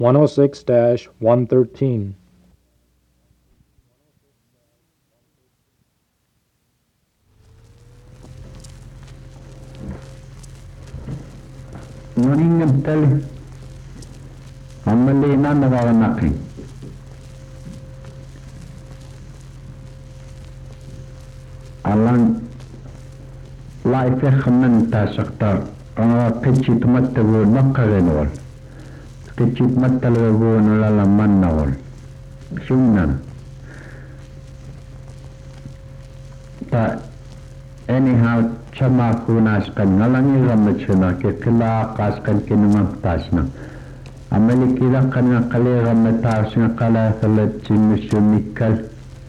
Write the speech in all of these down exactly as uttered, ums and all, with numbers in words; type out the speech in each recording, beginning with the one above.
one oh six dash one thirteen. Morning tell Ammali na nagaganaki. Alang life ekhanan ta sakta anga kitchit mattago nakkagenol. Kitchit mattalago nolala mannawol. Sumnan. Ta anyhow chama kunas kan ngalangi ramachuna ke kila kas kan kinumang tasna. Amali kila kan ngakali ramatas ngakala kalat sinusunikal.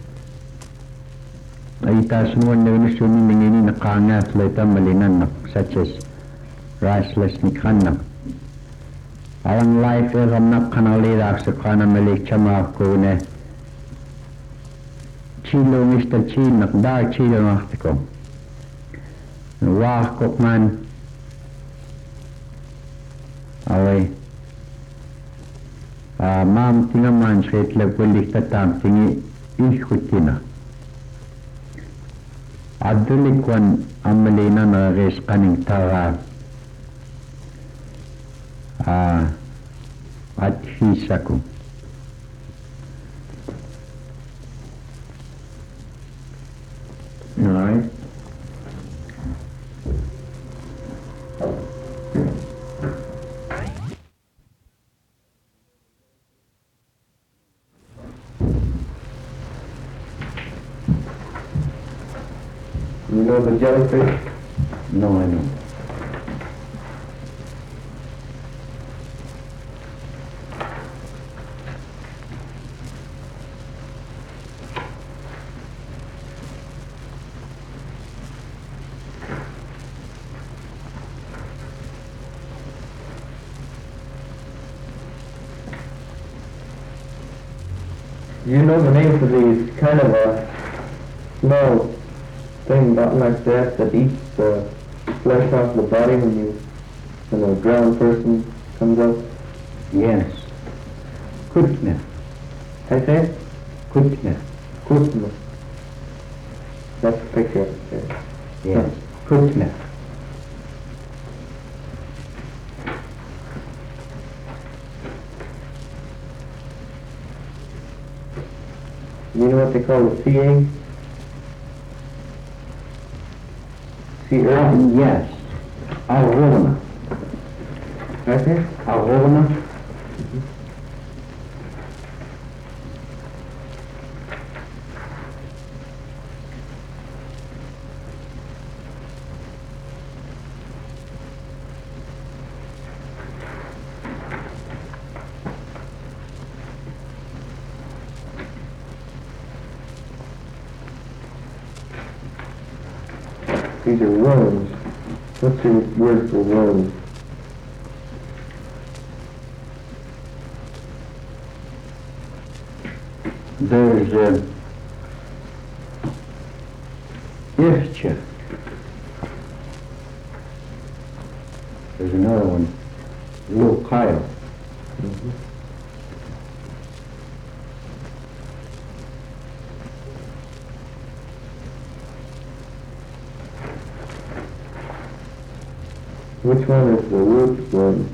Ay tasnuan na nusuni ningini nakangas leta malinan such as riceless nikhanak. Alang life e ramnak kanalira sa kana malik chama kune. Chilo mister Chinak dar chilo naktiko. Wah kokman away uh, mam tingaman shit lagwalik tatam tingi ikutina adulikwan amalina na res kaning tara uh, at hisaku alright. You know the jellyfish? No, I don't. You know the name for these kind of a small thing about like that that eats the flesh off the body when you when a drowned person comes up? Yes. Kutna. I say? Kutna. Kutna. That's the picture up there. Yes. Kutna. You know what they call the sea egg? Sea urchin? Um, yes. Arona. I say? Arona. These are worms. What's your word for worms? There's uh, Ircha. There's another one, Lil Kyle. Mm-hmm. Which one is the root worm?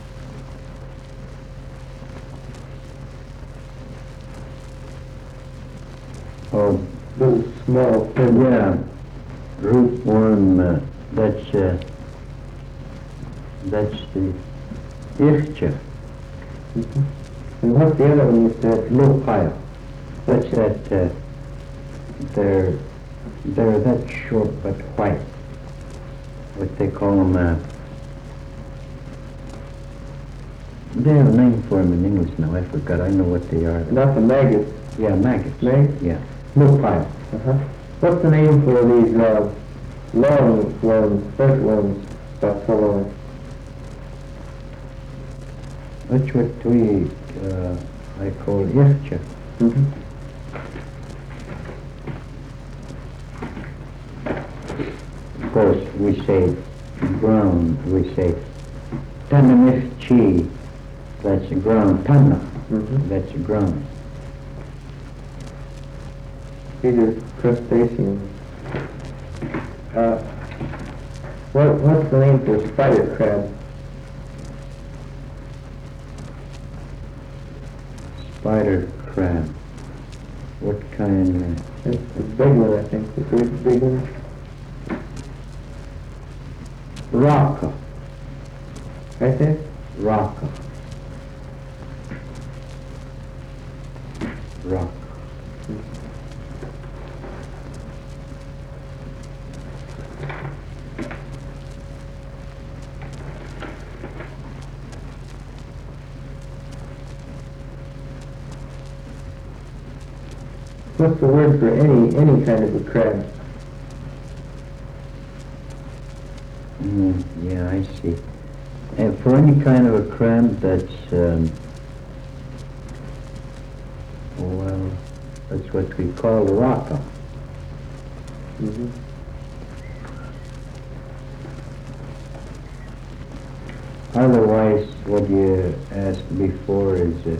Oh, Little small thing. yeah, rootworm. Uh, that's uh, that's the Ircha. Mm-hmm. And what's the other one you said? Lil Kyle. That's that. Uh, they're they're that short but white. What they call them. Uh, they have a name for them in English now. I forgot. I know what they are. Not the maggots. Yeah, maggots. Maggots? Yeah. Lil Kyle. Uh-huh. What's the name for these uh, long worms, fresh worms, about so long? That's what we, uh, I call Ircha. Mm-hmm. Of course, we say brown, we say Tanamif Chi, That's a ground. Tanna. Mm-hmm. That's a ground. These are crustaceans. Uh, what, what's the name for spider crab? Spider crab. What kind? Uh, It's the big one, I think. The great big one. Raka. Right there? Raka. Raka. What's the word for any any kind of a crab? Mm, yeah, I see. And for any kind of a crab that's, um, well, that's what we call a raka. Mm-hmm. Otherwise, what you asked before is uh,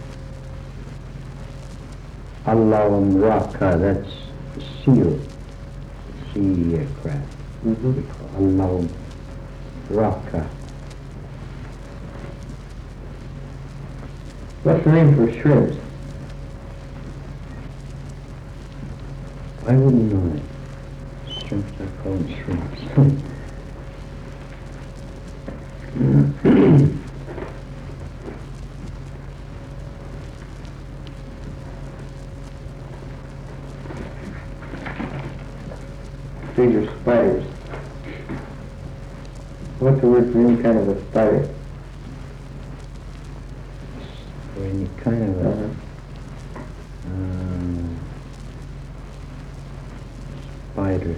Allahum raka, that's seal, sea uh, crab. Mm-hmm. We call Allahum raka. What's the name for shrimps? I wouldn't know that. Shrimps are called shrimps. These are spiders. What's the word for any kind of a spider? Or any kind of a Uh-huh. um, spider.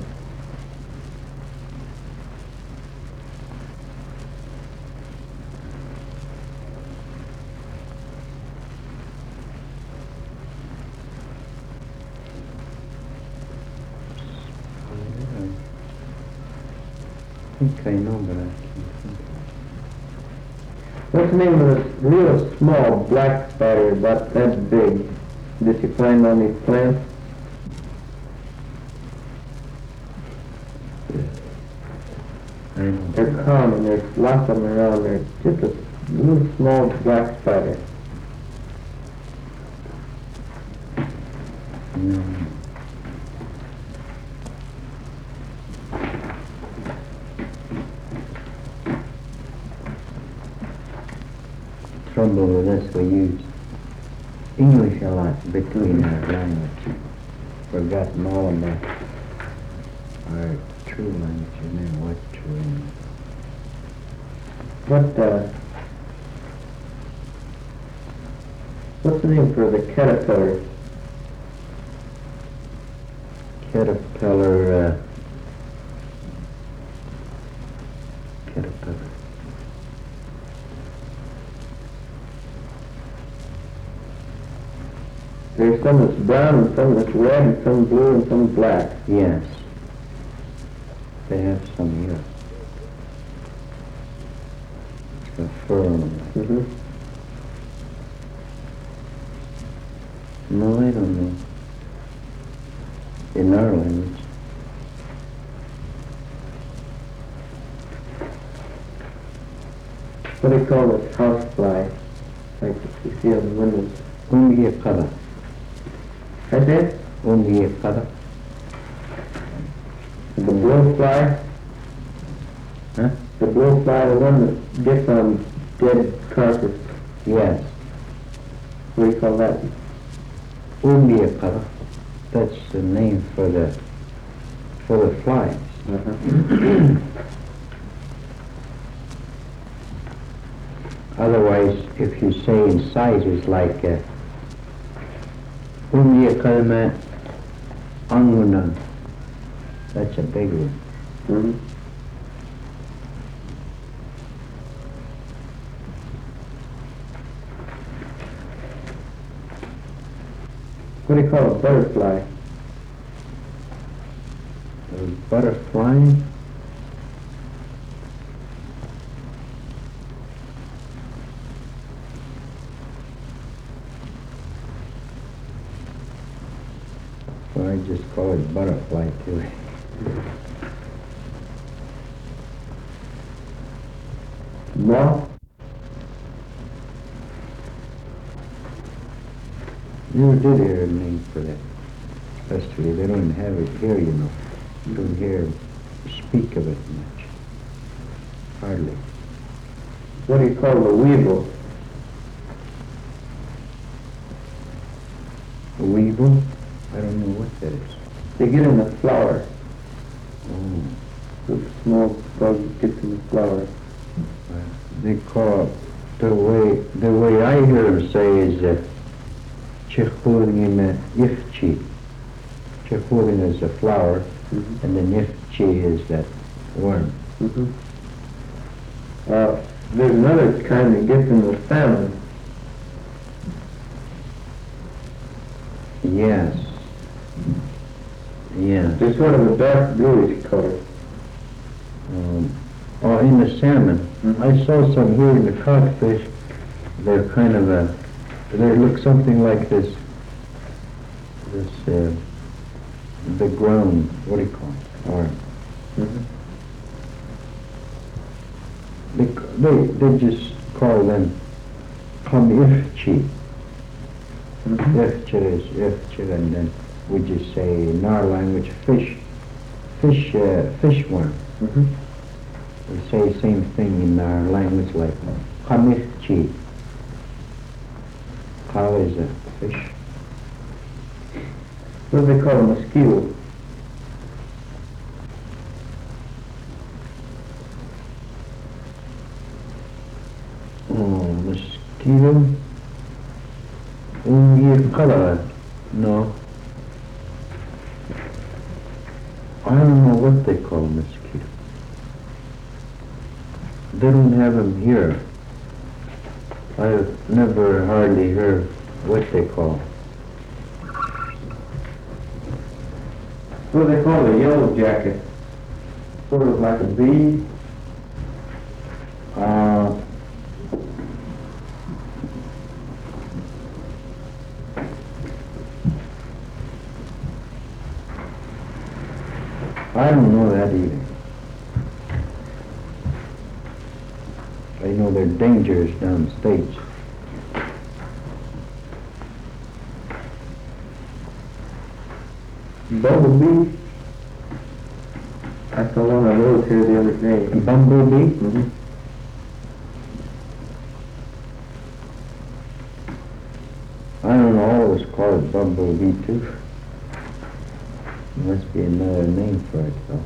I think I know, but I can't think. What's the name of this real small black spider about that big that you find on these plants? I know. They're common. There's lots of them around. They're just a little small black spider. Mm. Trouble with us, we use English a lot between our language. Forgotten all about our true language and then what's true English. What, uh, what's the name for the caterpillar? Caterpillar, uh, caterpillar. There's some that's brown and some that's red and some blue and some black. Yes. They have some here. It's got fur on them. Mm-hmm. No, I don't know. In our language. What do you call this housefly? Like you see on the windows. Ungi qada. Right there? Ungi qada. The blowfly? Huh? The blowfly, the one that gets on dead carcass. Yes. What do you call that? Ungi qada. That's the name for the for the flies. Uh-huh. Otherwise, if you say in sizes like uh, Ungi kalma anguna, that's a big one. Mm-hmm. What do you call a butterfly? A butterfly. So I just call it butterfly too. Moth? You did hear a name for that. Especially, they don't have it here, you know. You don't hear speak of it much. Hardly. What do you call the weevil? A weevil? I don't know what that is. They get in the flower. Oh. The small bug gets in the flower. Uh, they call the way the way I hear them say is that Chechulin ifchi. Chechulin is a flower, Mm-hmm. and then ifchi is that worm. Mm-hmm. Uh, there's another kind that gets in the salmon. Yes. Yes. They're sort of a dark bluish color. Um, oh, in the salmon. Mhm. I saw some here in the codfish. They're kind of a. They look something like this. This uh, the ground. What do you call it? Or Mm-hmm. they they they just call them kamifchi. Mm-hmm. Ifchi is ifchi, and then we just say in our language fish, fish, uh, fish worm. Mm-hmm. We say same thing in our language like kamifchi. Cow is a fish. What do they call a mosquito? Oh, mosquito. Ungi color. No. I don't know what they call a mosquito. They don't have them here. I've never hardly heard what they call. What do they call a yellow jacket? Sort of like a bee. Uh, I don't know that either. I know they're dangerous down the States. Bumblebee. I saw one of those here the other day. Bumblebee? Mm-hmm. I don't know, I always call it bumblebee too. Must be another name for it though.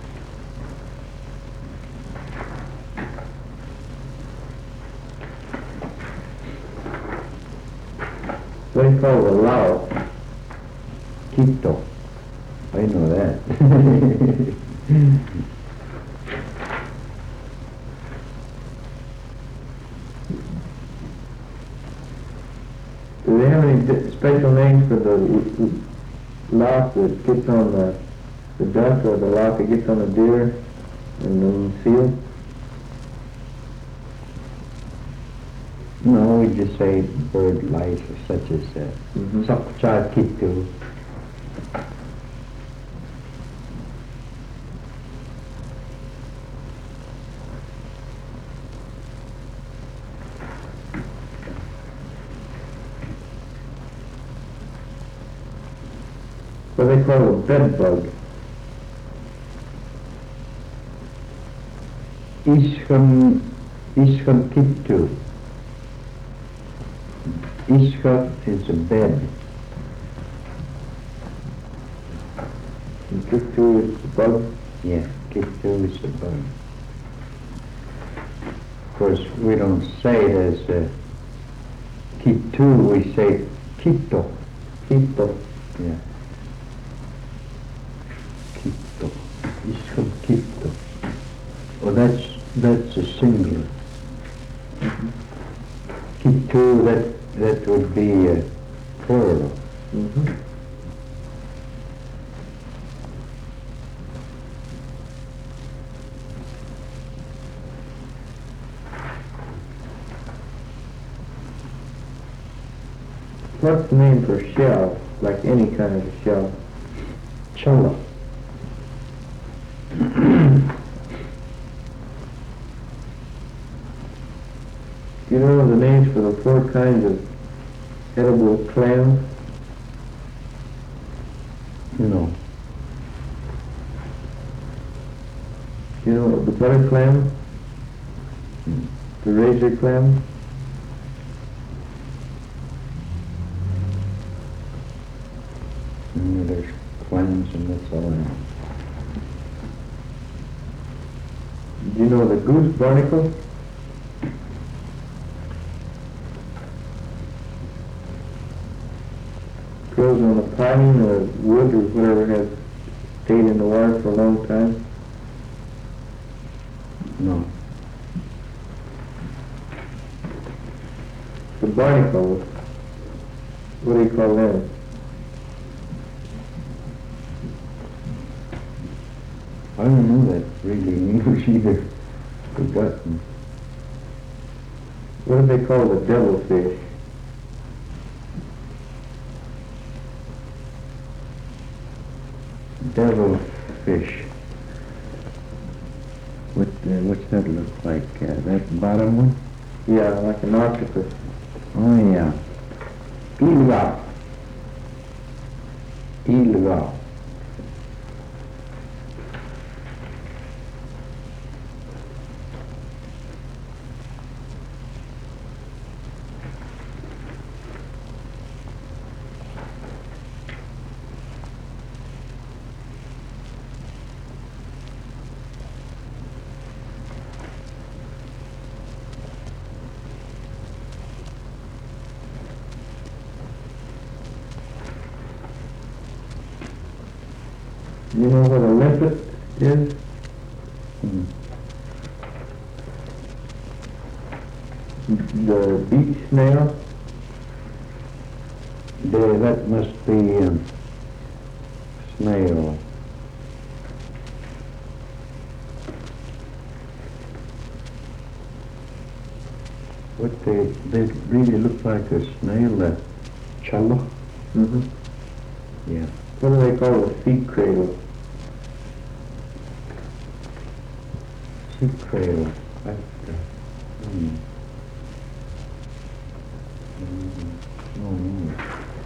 What do you call a lao? Quito. I know that. Do they have any di- special names for the l- l- louse that gets on the, the duck or the louse that gets on the deer and the seal? No, we just say bird lice or such as that. Mm-hmm. Sakcha Quito. What do they call a bed bug? Isham, Isham Quito. Ishka is a bed. And kitu is the bug. Yeah, Quito is a bug. Of course, we don't say it as uh, Quito, we say Quito. Quito. Yeah. Quito. Isham Quito. Oh, that's, that's a singular. Quito, that, that would be uh, plural. Mm-hmm. What's the name for shell? Like any kind of a shell. Challa. Do you know the names for the four kinds of edible clams? No. Do you know the butter clam? The razor clam? Mm, there's clams and that's all I know. Do you know the goose barnacle? Grows on a pine or wood or whatever has stayed in the water for a long time. No. The barnacle, what do you call them? I don't know that really in English either. Forgotten. What do they call the devilfish? Devil fish. What, uh, what's that look like? Uh, that bottom one? Yeah, like an octopus. Oh yeah. Ilga. Ilga. Do you know what a limpet is? Mm. The beach snail? There, that must be um, snail. What they, they really look like a snail, a challa. Mm-hmm. Yeah. What do they call a sea cradle? Sea cradle. I, uh, hmm. Mm, oh, no.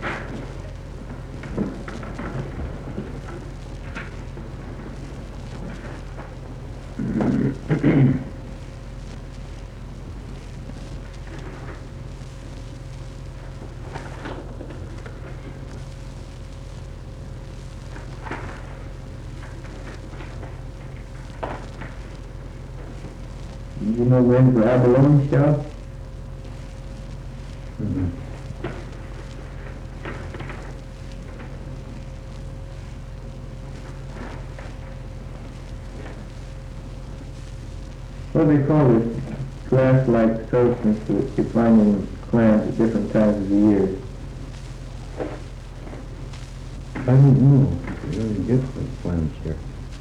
Do you know when for abalone shell? Mm-hmm. What do they call this glass-like substance that you find in clams at different times of the year? I don't know. You really get the clams here.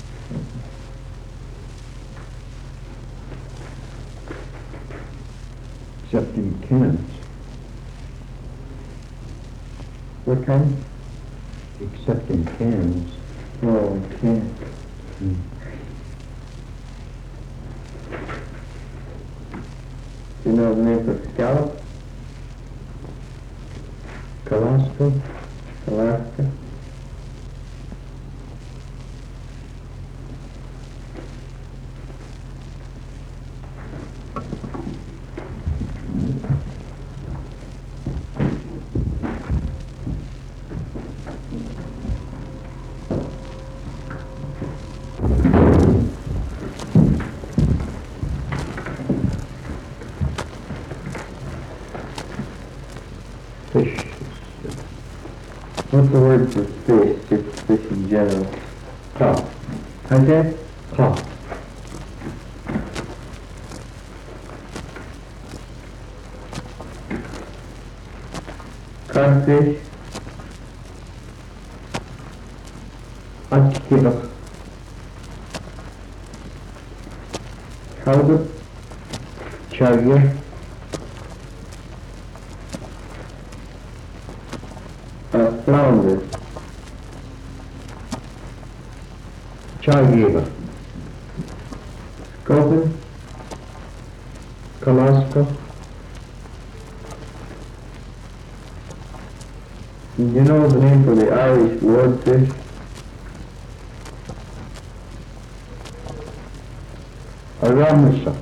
Except in cans. What kind? Except in cans. Oh, okay. Mm. Do you know the name for scallop? Kalaska? Alaska? Fish. What's the word for fish, just fish in general? Ka. How's that? Ka. Codfish? Atkira. Halibut? Charger. Uh, flounder? Chagiva, Sculpin, Kalaska, do you know the name for the Irish swordfish? Aramusa,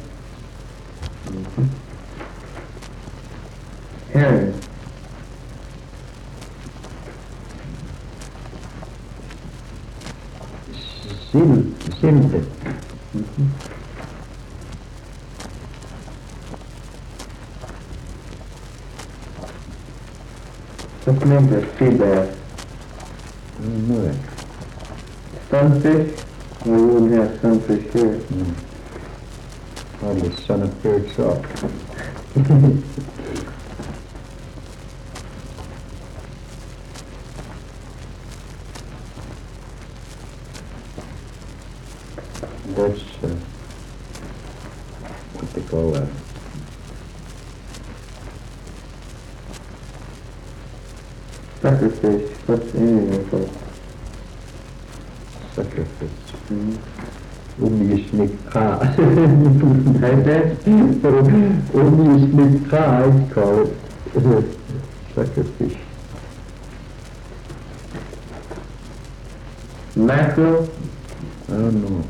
Herring, Sim, Simte, what's the name for sea bass? no, Sunfish? Well, we wouldn't have sunfish here. hardly son of third salt. That's uh, what they call that. Suckerfish, what's the name for? Suckerfish. Mm-hmm. Omnisnika. Right there? Omnisnika, I'd call it. Suckerfish. Mackerel? I don't know.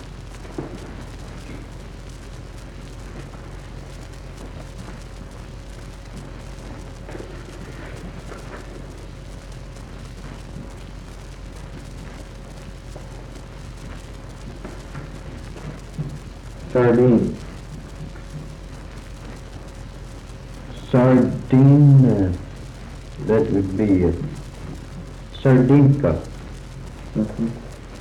Sardine. Sardine, uh, that would be uh, sardinka. Mm-hmm.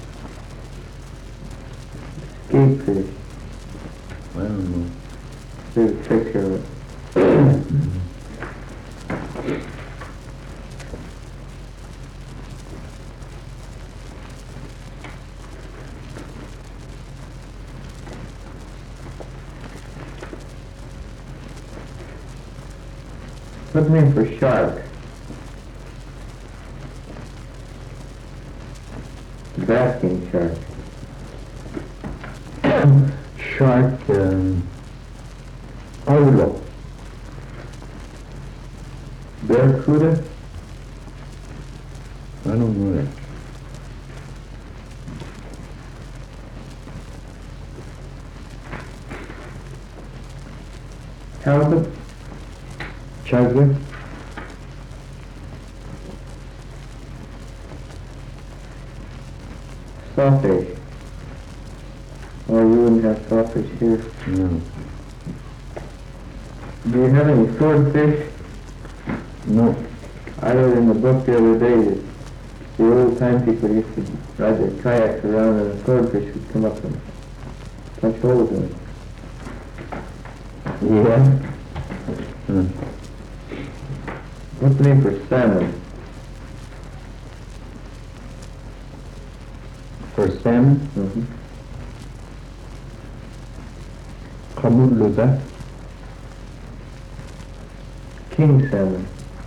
Scapefish. I don't know. There's a picture of it. What's the name for shark? Basking shark. Shark, um, Aulo. Barracuda? I don't know that. Halibut? Chagger, Sawfish. Or we wouldn't have sawfish here. no. Do you have any swordfish? No. I read in the book the other day that the old time people used to ride their kayaks around and a swordfish would come up and punch holes in it. Yeah? Hmm. What's the name for salmon? For salmon, Mm-hmm. Kamuluga, King salmon.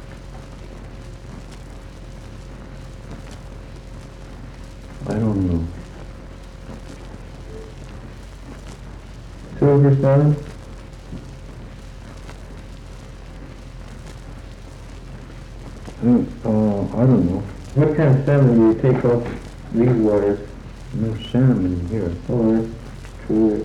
I don't know. Silver salmon? Hmm, uh, I don't know. What kind of salmon do you take off these waters? No salmon here. Oh, that's true.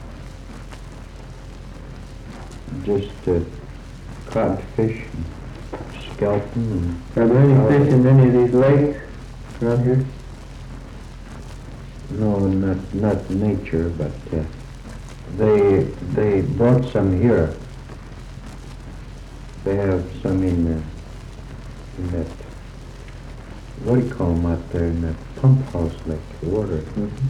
Just uh, codfish and skeleton and Are there any fish in any of these lakes around here? no, not not nature, but uh, they they brought some here. They have some in uh, in that, what do you call them out there in that pump house, like water. Mm-hmm.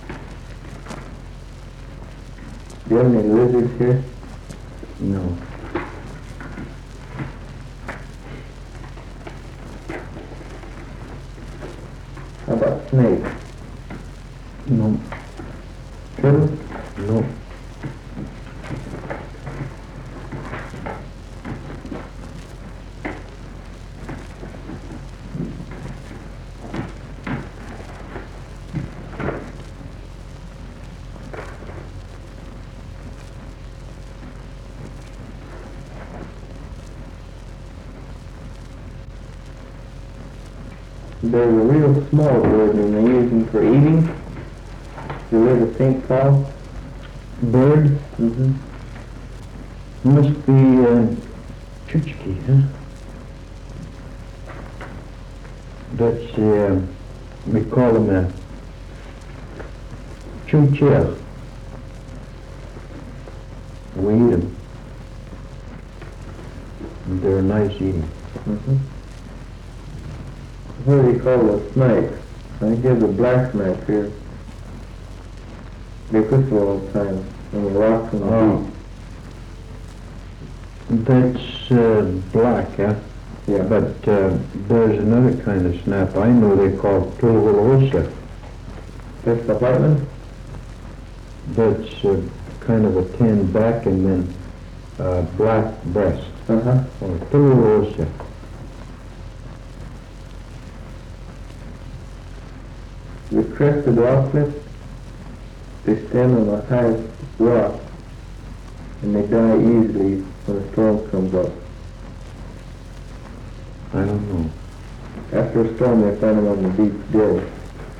Do you have any lizards here? No. No. Turtle? No. There's a real small bird and they use them for eating. You live at Saint Paul? Bird? Mm-hmm. Must be uh, Chukchi, huh? That's, uh, we call them a chunchir. We eat them. And they're nice eating. Mm-hmm. What do you call the snake? I think there's a black snake here. They whistle all the time on the rocks and the Oh. beach. That's uh, black, huh? Yeah. But uh, there's another kind of snap I know they call Tulhulosa. That's the white one? That's uh, kind of a tan back and then uh, black breast. Uh-huh. Or Tulhulosa. The crested rock cliff, they stand on the highest rock and they die easily when a storm comes up. I don't know. After a storm, they find them on the deep dead.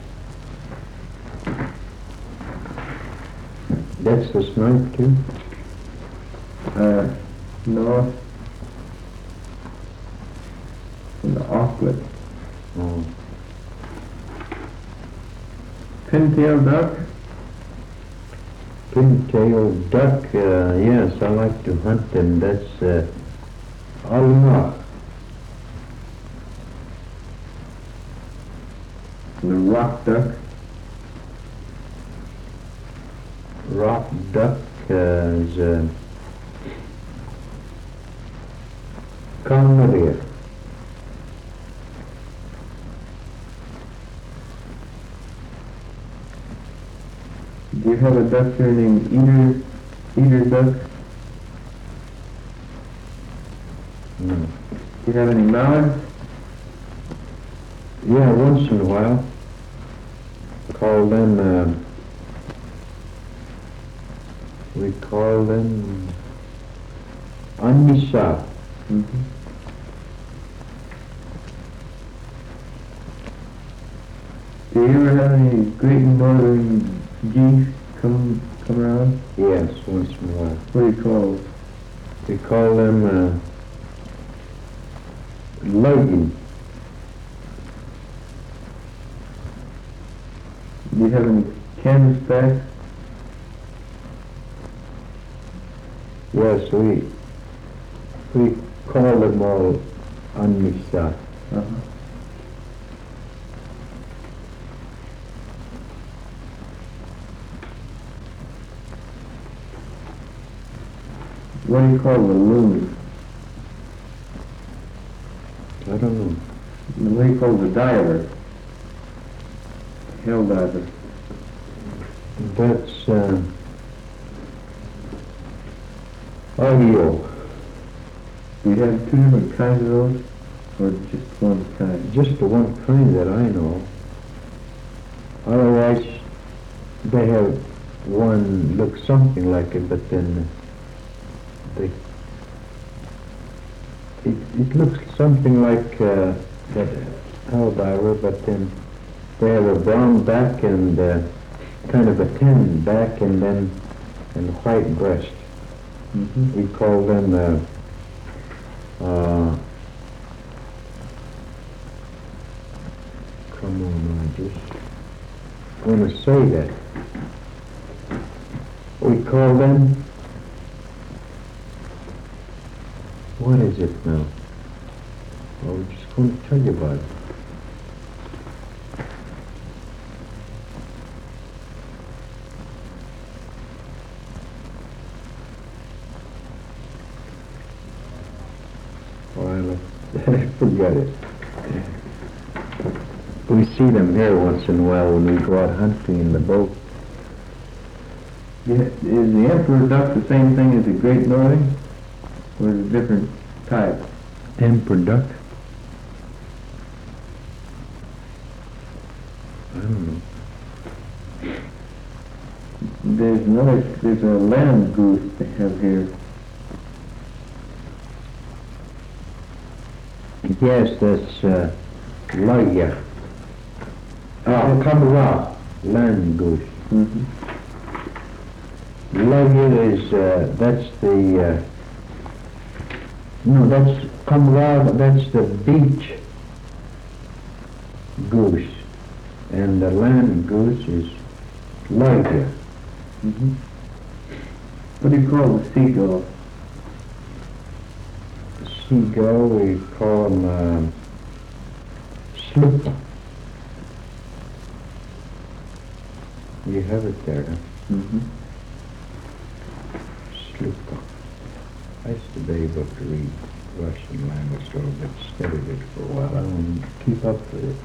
That's the snipe too? Uh, no. And the auklet. Oh. Pintail duck? Pin-tailed duck, uh, yes, I like to hunt them. That's uh, alma. The rock duck? Rock duck uh, is uh, Calmaria. Do you have a duck here named Eater, Eater duck? No. Do you have any mallards? Yeah, once in a while. Call them, uh, we call them Anisa. Mm-hmm. Do you ever have any great northern geese come come around? Yes, once in a while. What do you call those? We call them uh, Logan. Do you have any canvasbacks? Yes, we we call them all Anisa. Uh-huh. What do you call the loon? I don't know. And what do you call the diver? Hell diver. That's uh, audio. Do you have two different kinds of those? Or just one kind? Just the one kind that I know. Otherwise, they have one looks something like it, but then they it, it looks something like uh, that helldiver, but then they have a brown back and uh, kind of a tan back and then and white breast. Mm-hmm. We call them uh, uh, come on, I just want to say that. We call them, what is it now? I was just going to tell you about it. Well, I forget it. We see them here once in a while when we go out hunting in the boat. Yeah, is the emperor duck the same thing as the great northern? Or is it a different type? Emperor duck? I don't know. There's another, there's a land goose they have here. Yes, that's uh, Laya. Oh, Kamara, land goose. Mm-hmm. Laya is, uh, that's the, uh, no, that's Kamara, that's the beach goose. And the land goose is Laya. Mm-hmm. What do you call the seagull? Seagull, we call them uh, sloop. You have it there, huh? Mm-hmm. Sloop. I used to be able to read Russian language a little bit, studied it for a while. I don't keep up with it.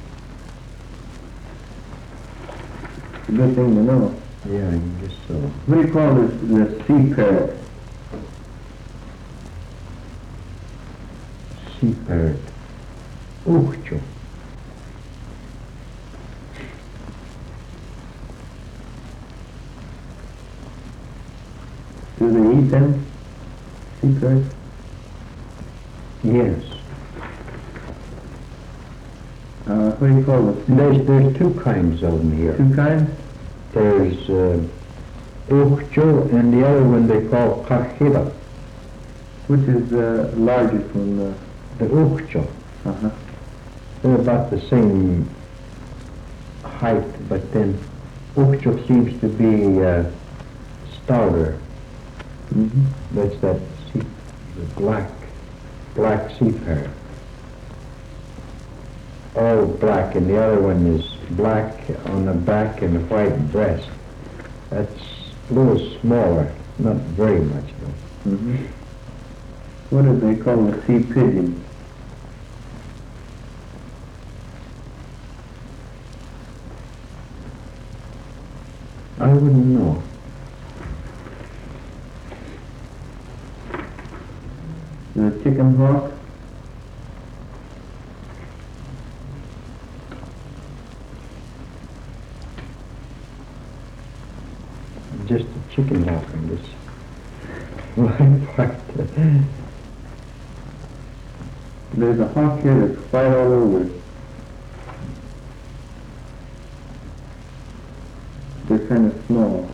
It's a good thing to know. Yeah, I guess so. What do you call this, the sea parrot? Sea parrot. Uchcho. Do they eat them? Sea parrots? Yes. Uh, what do you call it? There's, there's two kinds of them here. Two kinds? There's uh, Uchcho and the other one they call Kahira. Which is the largest one? Uh, The Uchcho. uh-huh. They're about the same height, but then Uchcho seems to be uh, stouter. Mm-hmm. That's that sea, the black, black sea parrot. All black, and the other one is black on the back and white breast. That's a little smaller, not very much though. Mm-hmm. What do they call the sea pigeon? I wouldn't know. The chicken hawk? Just a chicken hawk in this one part. There's a hawk here that's white all over. They're kind of small.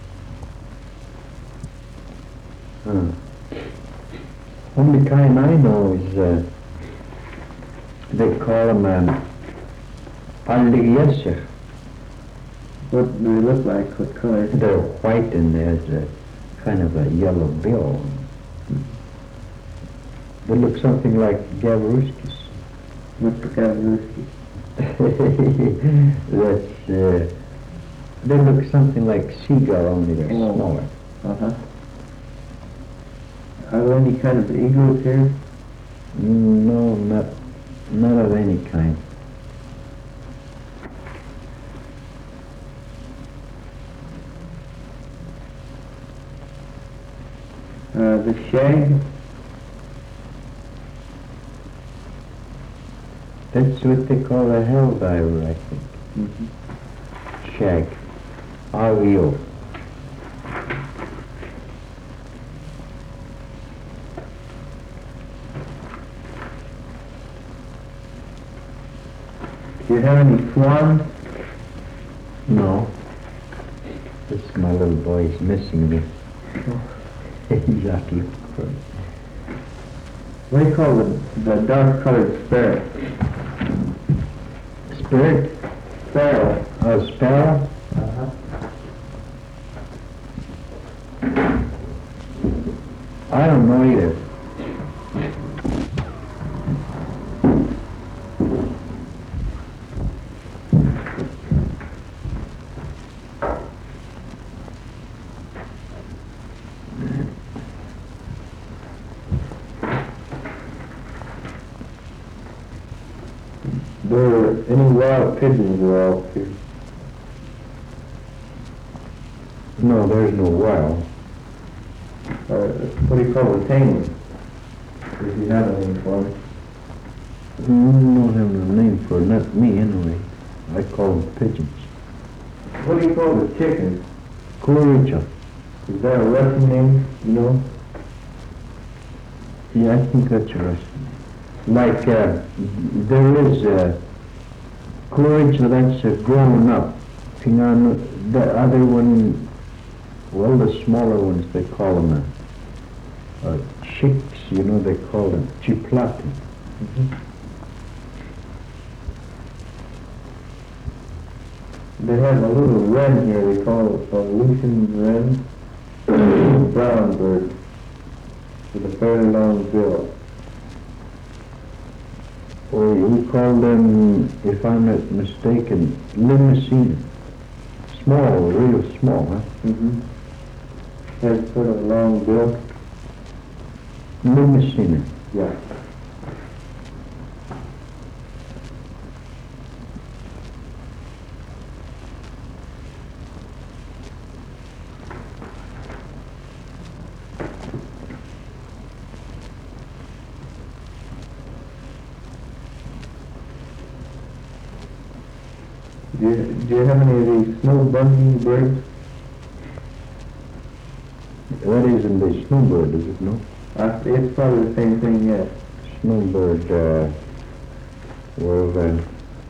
Huh. Only kind I know is, uh, they call them um, alligator. What do they look like? What color? They're white and there's a kind of a yellow bill. They look something like Gavrooskis. What's the Gavrooski? That's, uh, they look something like seagull, only they're Oh. smaller. Uh-huh. Are there any kind of eagles here? No, not, not of any kind. Uh, the shag? That's what they call a hell diver, I think. Mm-hmm. Shag. R E O. Do you have any swans? No. This my little boy is missing me. He's out looking for me. What do you call the, the dark colored sparrow? Spirit? Sparrow. Oh, sparrow? Uh-huh. I don't know either. They're there any wild pigeons around here? No, there's no wild. Uh, what do you call the tame ones? If you have any for me. Mm, don't have no name for it, not me anyway. I call them pigeons. What do you call the chickens? Kuricha. Is that a Russian name? You know? Yeah, I think that's a Russian. Like, uh, there is a Kuricha that's uh, grown up. Pingan, the other one, well, the smaller ones, they call them uh, uh, chicks, you know, they call them chiplati. Mm-hmm. They have a little wren here, they call it a Lucian wren. Brown bird with a fairly long bill. Or we call them, if I'm not mistaken, limousine. Small, real small, huh? Mm-hmm. Has sort of a long bill. Limousine. Yeah. Do you, do you have any of these snow bunting birds? That isn't a snowbird, is it, no? Uh, it's probably the same thing, yes. Snowbird, uh, well, uh,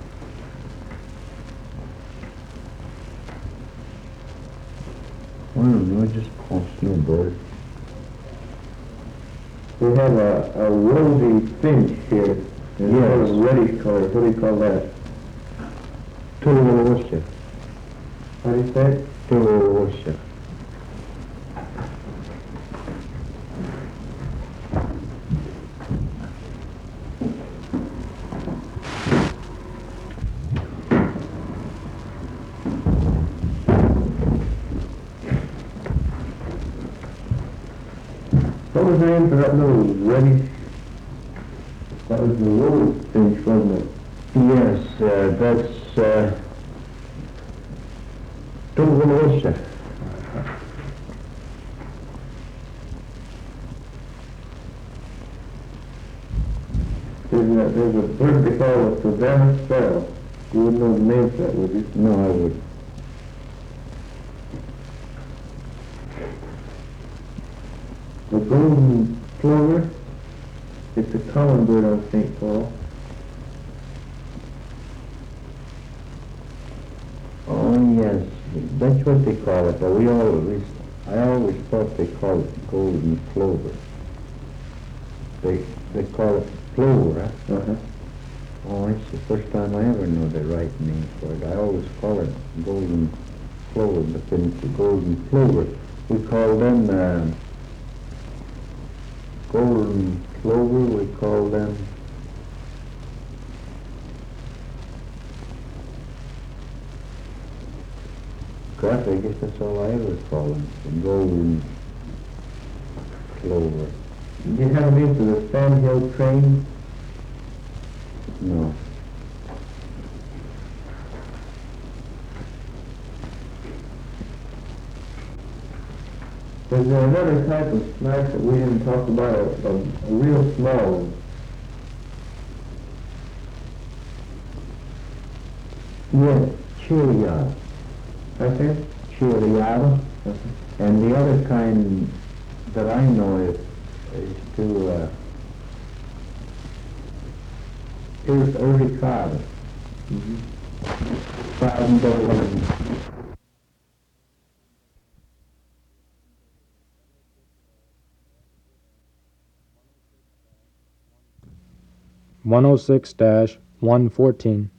I don't know, just call snowbird. We have a, a rosy finch here. It's sort Yes. of reddish color. What do you call that? Tulurosha. How do you say it? Tulurosha. What was the name for that little reddish? That was the rose finch, wasn't it? Yes, uh, that's, uh, Tulurosha. There's a, there's a bird they call a Savannah sparrow. You wouldn't know the name for that, would you? No, I would. The golden plover. It's a common bird on Saint Paul. Oh, yes, that's what they call it, but we always, I always thought they called it golden plover. They, they call it plover, huh? Uh-huh. Oh, it's the first time I ever know the right name for it. I always call it golden plover, but then it's the golden plover. We call them, uh, golden plover, we call them, crap, I guess that's all I ever call them, the golden plover. Do you have a name for the sandhill crane? No. There's another type of snipe that we didn't talk about, a, a, a real small one. Yes, Chiliada. I think. Chiliada. And the other kind that I know is, is to, uh, is Uricada. Mm-hmm. Found the one. one oh six dash one fourteen.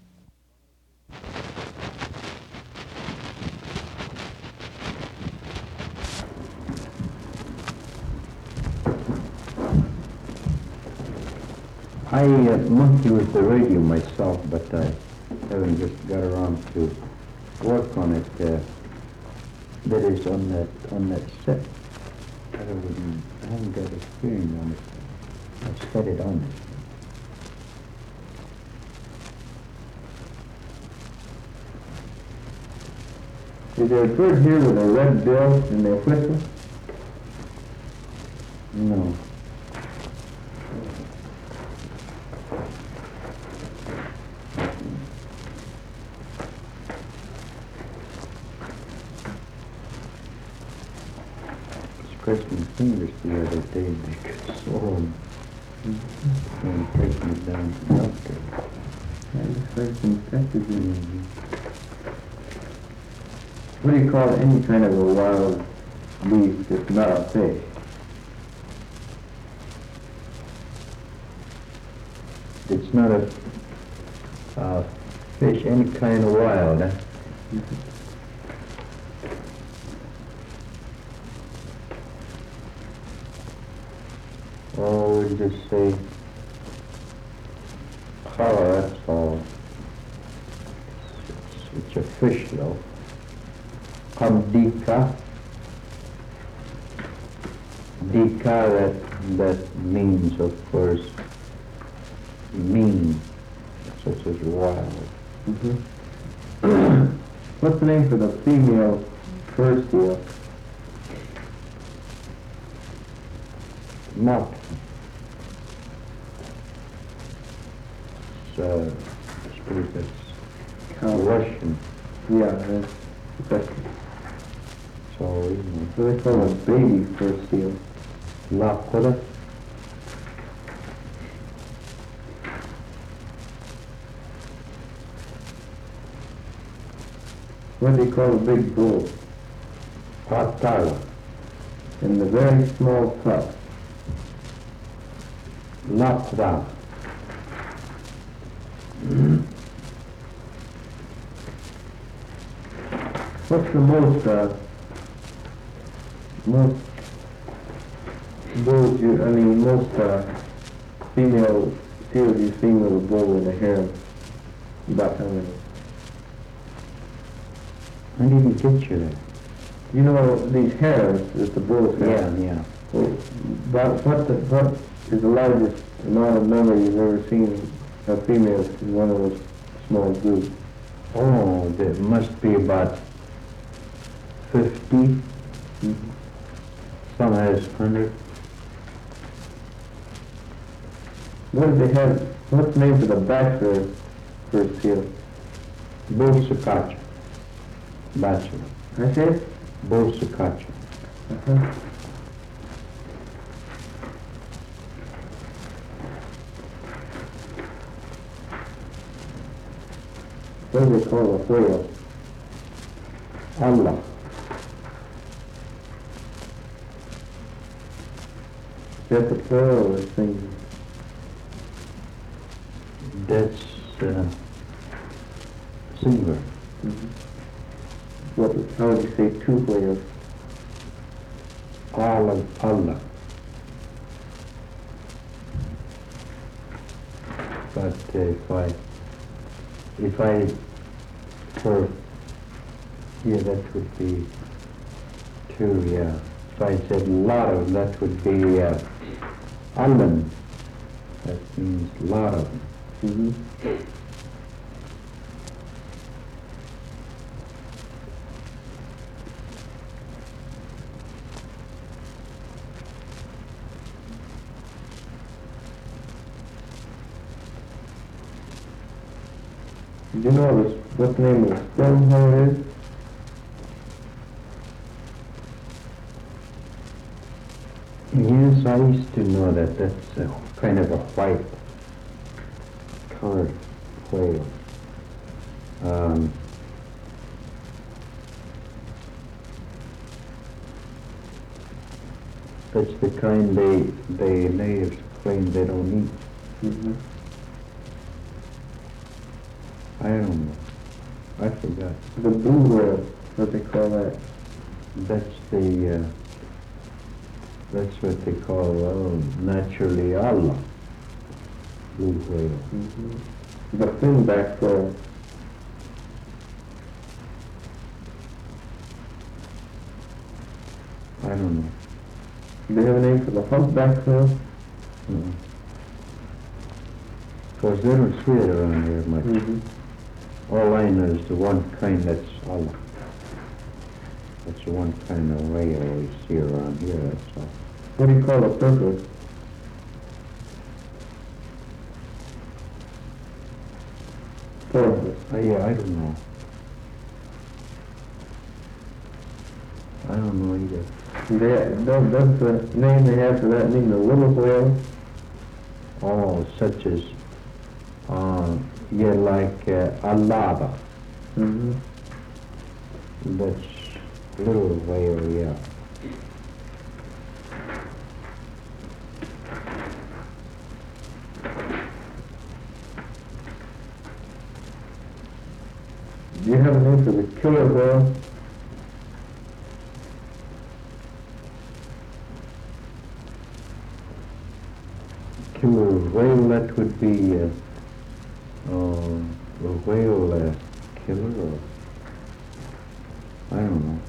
I uh, monkey with the radio myself, but I haven't just got around to work on it. Uh, that is on that on that set. I haven't, I haven't got experience on it. I set it on it. Is there a bird here with a red bill and they whistle? No. Scratched my fingers the other day because oh, I'm taking it down to the doctor. That looks like some infected. Mm-hmm. What do you call any kind of a wild beast that's not a fish? It's not a uh, fish, any kind of wild, huh? Oh, we'll just say color, that's all. It's, it's a fish, though. Kamdika. Dika, that, that means, of course, mean, such as wild. Mm-hmm. What's the name for the female fur seal? Mock. So, I suppose that's Cow. Russian. Yeah, that's the question. So, you know, So they call it a baby fur seal. Lakota. What do they call a big bull? Patala. And the very small pup? Lapra. What's the most, uh, most bulls you, I mean, most, uh, female seals you've seen with a bull in a harem? About how many? I didn't get you there. You know, these harems that the bulls have? Yeah, yeah. Well, about what, the, what is the largest amount of number you've ever seen of females in one of those small groups? Oh, there must be about fifty. Mm-hmm. Some has one hundred. What do they have, what's the name for the bachelor fur seal? Bolsakacha. Bachelor. I said? Bolsakacha. Uh-huh. What do they call a whale? Allah. Is that the plural or the singular? That's uh, singular. Mm-hmm. What, how would you say two whales? Allah, Allah. But uh, if I, if I, for, yeah, that would be two, yeah. If I said lot of, that would be uh, Allen. That means lot of. Mm-hmm. Do you know this, what the name of the stonehorn is? Yes, I used to know that. That's a, kind of a white colored whale. Um, that's the kind they, they natives claim they don't eat. Mm-hmm. I don't know. I forgot. The blue whale, what they call that? That's the, uh, that's what they call, oh, naturally Allah. Blue whale. Mm-hmm. The finback whale. I don't know. Do they have a name for the humpback whale? Mm-hmm. Because they don't see it around here much. Mm-hmm. All I know is the one kind that's Allah. That's the one kind of whale we see around here, that's all. What do you call a purpose? Purpose. Oh, yeah, I don't know. I don't know either. They, does, does the name they have for that mean the little whale? Oh, such as, uh, yeah, like uh, alaba. Mm-hmm. That's little whale, yeah. Do you have a name for the killer whale? Killer whale, that would be uh, uh, a whale uh, killer, or I don't know.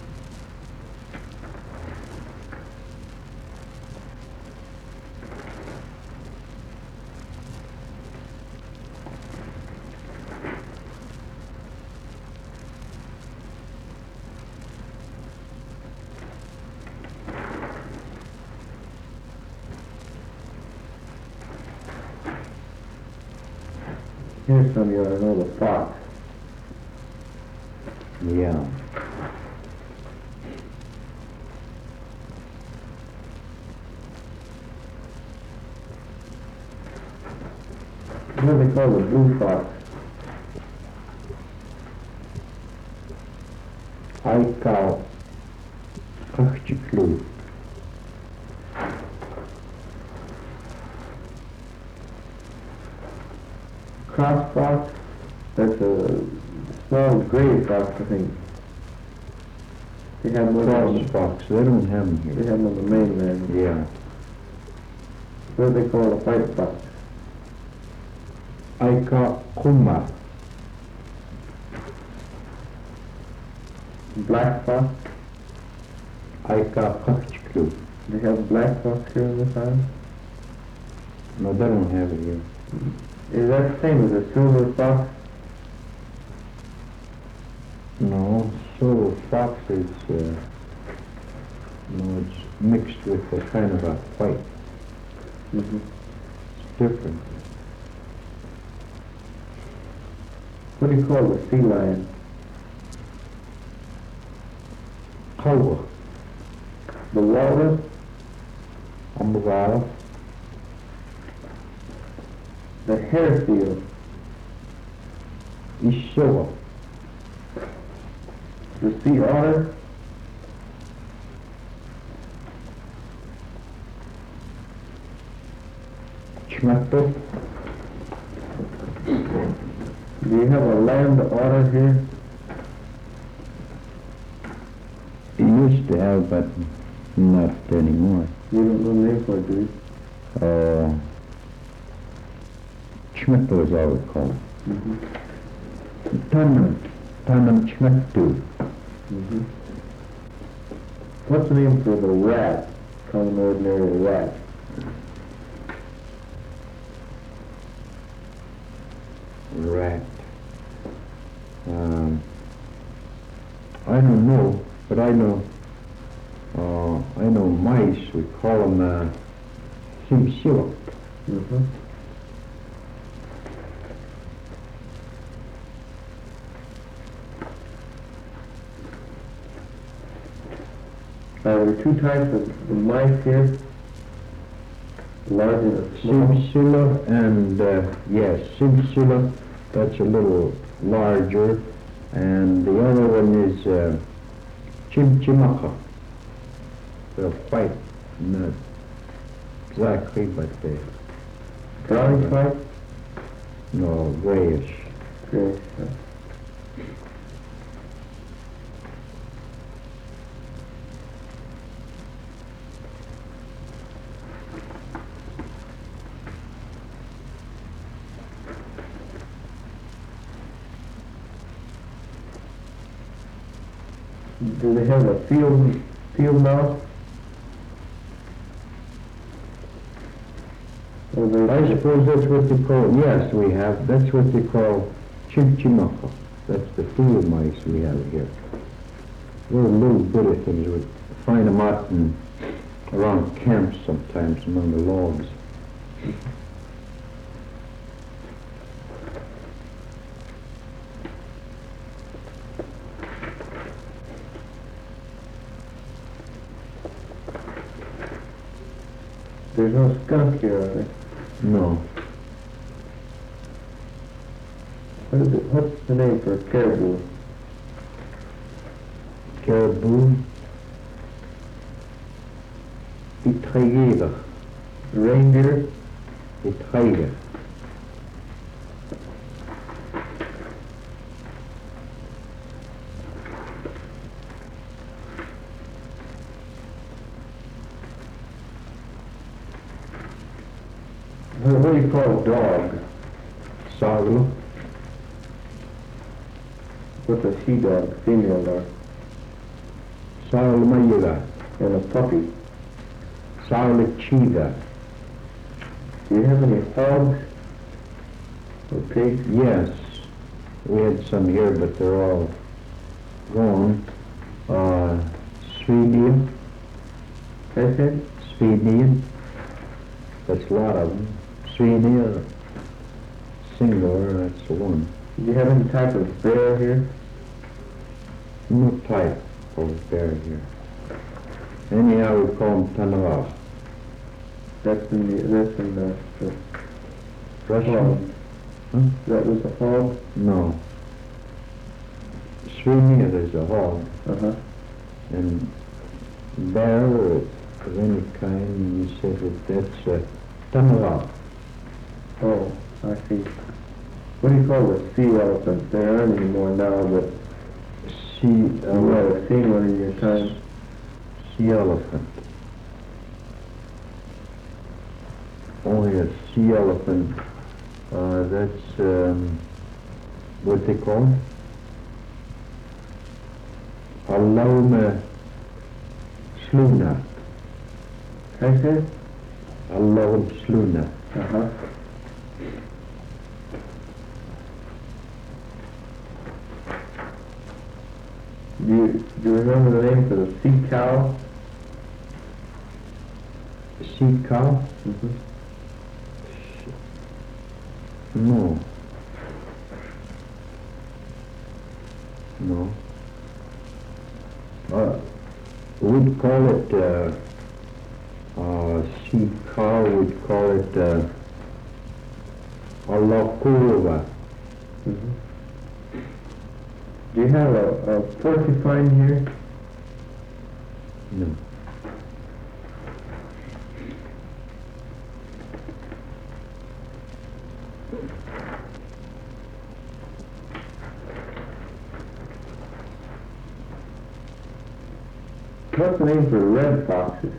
Here's some you ought to know, the fox. Yeah. What do they call the blue fox? Aika Kachiklu. Cross fox? That's a small gray fox, I think. They have one on Cross fox, they don't have them They here. have them on the mainland. Yeah. What do they call a white fox? Aika Kuma. Black fox? Aika Kachiklu. They have black fox here in this island? No, they don't have it here. Is that the same as a silver fox? No, so fox is, uh, no, it's mixed with a kind of a white. Mm-hmm. It's different. What do you call the sea lion? Kawa. The walrus? Amugala. The hare seal? Ishawa. The sea otter? Chmato. Do you have a land otter here? You used to have, but not anymore. You don't know the name for it, do you? Uh, Chmato is all we call it. Mm-hmm. Tanam. Tanam Chmatu. Mm-hmm. What's the name for the rat? Common ordinary rat. Rat. Um, I don't know, but I know, uh, I know mice, we call them, uh, simsila. Mm-hmm. Are there two types of mice here? Large and small? Simsila and, uh, yes, simsila, that's a little larger, and the other one is, uh, chimchimaka. They're white, not exactly, but they, Brownie type? no, grayish. Great. Do they have a field, field mouse? Or they, I suppose that's what they call, yes, we have, that's what they call chimchimaka. That's the field mice we have here. They're little bitty things. We find them out in, around camps sometimes among the logs. There's no skunk here, are there? No. What is it? What's the name for caribou? Caribou. Itrayer. Reindeer? Itrayer. What, what do you call a dog? Sarlo. What's a she-dog, female dog? Sarlo mayura. And a puppy. Sarlo chiva. Do you have any hogs or pigs? Yes. We had some here, but they're all gone. Uh, Swedian. I said? Swedian. That's a lot of them. Swedian. Singular, that's the one. Do you have any type of bear here? No type of bear here. Anyhow, we call them Tanara. That's in the, that's in the, the Russian? hog. Huh? That was a hog? No. Swedian is a hog, Uh-huh. and bear of any kind, you said that that's a Tanara. Oh, I see. What do you call the sea elephants? There aren't any more now, but Sea, you uh, might have seen one in your time. sea elephant. Only a sea elephant. Uh, that's um, what they call it? Alone sluna. I said? Alone sluna. Uh-huh. Do you, do you remember the name for the sea cow? Sea cow? Mm-hmm. No. No. Uh, we'd call it uh, uh, sea cow. We'd call it uh, a lakurva. Mm-hmm. Do you have a, a porcupine here? No. What's the name for red foxes?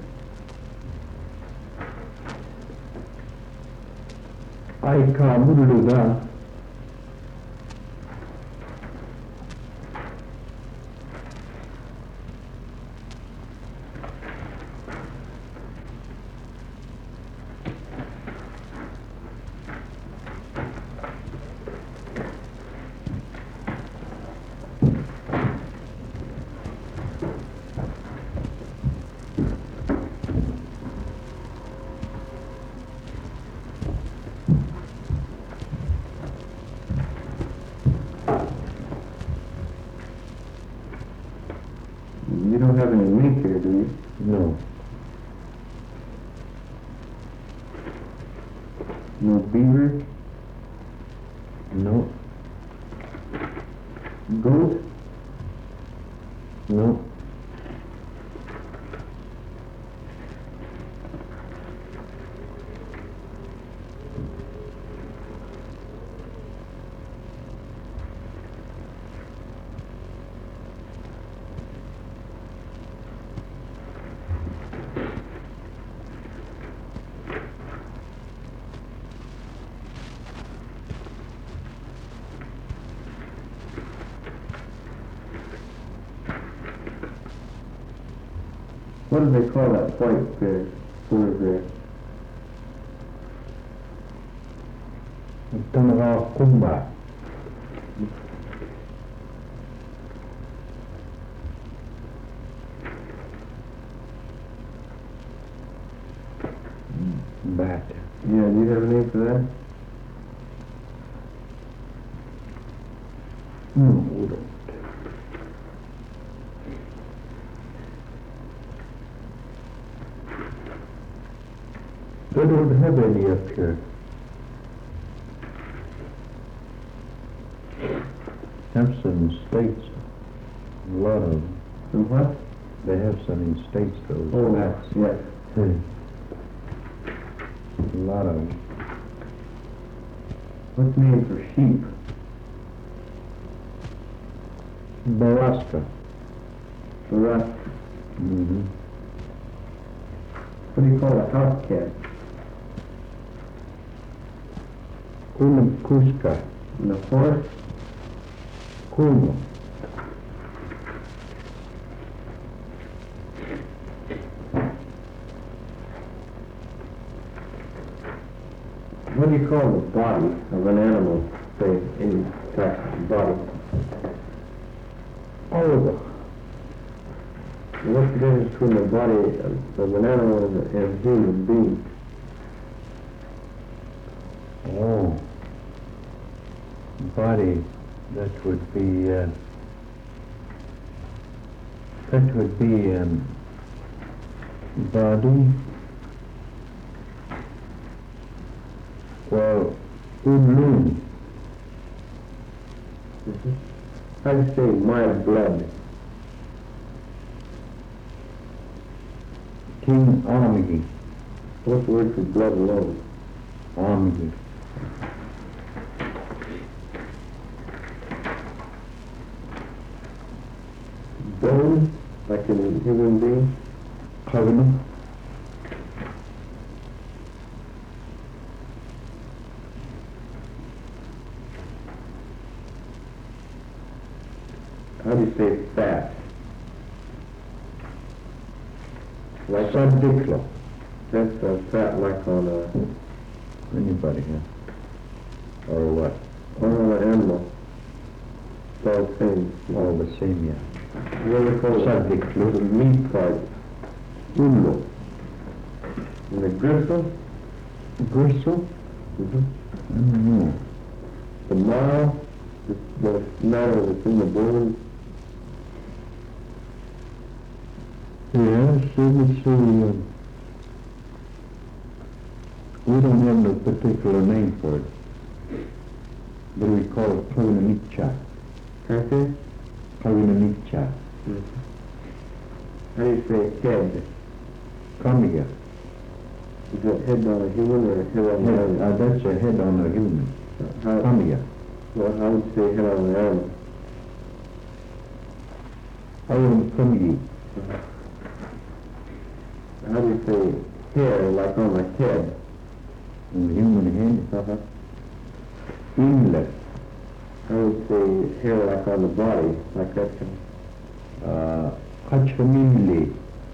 Aika muluga. You don't have any mink here, do you? No. No beaver? No. Goat? No. What do they call that white bear? Polar bear? Tanara kumba. Bat. Yeah, do you have a name for that? No, we don't. They don't have any up here. Have some in states, a lot of them. Some what? They have some in states, those Oh, bats. yes. Hmm. A lot of them. What's the name for sheep? Baraska. Rust. Mm-hmm. What do you call a house cat? Kunakuska. And a horse? Kuma. What do you call the body of an animal, say, in fact, body? Oliver. What's the difference between the body of of an animal and a and a human being? Oh. Body, that would be, uh, that would be, um, body. Well, unlum. Mm-hmm. How do you say my blood? King Armigi. What's the word for blood alone? Armigi. Bone, like in a human being? Covenant. How do you say fat? Like Subdicla. that's uh, fat like on a Anybody here? Or what? on an animal. It's all the same. All the same, yeah. What do they call it? Subdicla. The meat part. Ullo. And the gristle? Gristle? Mm-hmm. I don't know. The marrow? The, the matter that's in the bone? Yes, it would say, um, we don't have no particular name for it, but we call it Kavinanicha. Okay? Kavinanicha. Mm-hmm. How do you say head? Kamiya. Is that head on a human or head on an Head, animal? uh, that's a head on a human. How, Kamiya. well, how would you say head on an animal? Ayon Kamiyi. How do you say hair, like on my head? On the human head. Uh-huh. Inlet. I would say hair like on the body, like that kind Uh, Kachamili.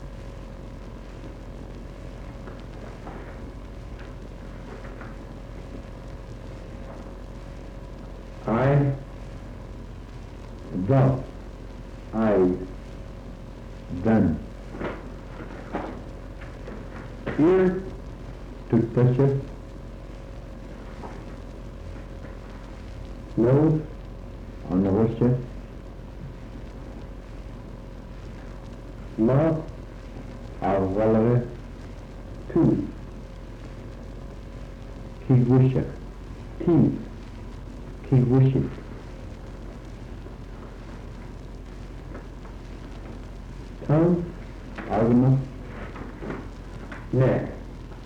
of. Eye, Dog. eyes. Gun. Ear, Toothbrush. nose, On the horse. mouth, Arvalare. tooth, Kigwisha. teeth, Kigwishi. tongue, Arvana. neck,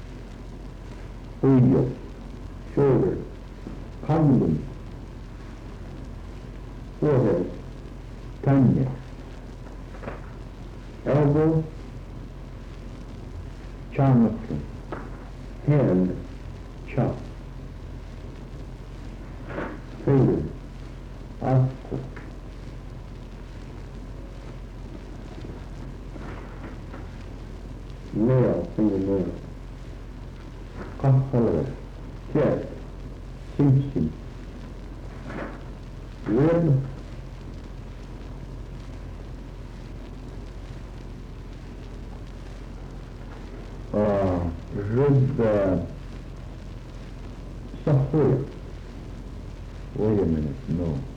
Uyo. shoulder, Kamlum. forehead, Tanya. elbow, Charmatlan. hand, Chop. finger, After. nail, fingernail, Kampala. chest, Simpson. rib, Uh, rib uh, sahuya. Wait a minute, no.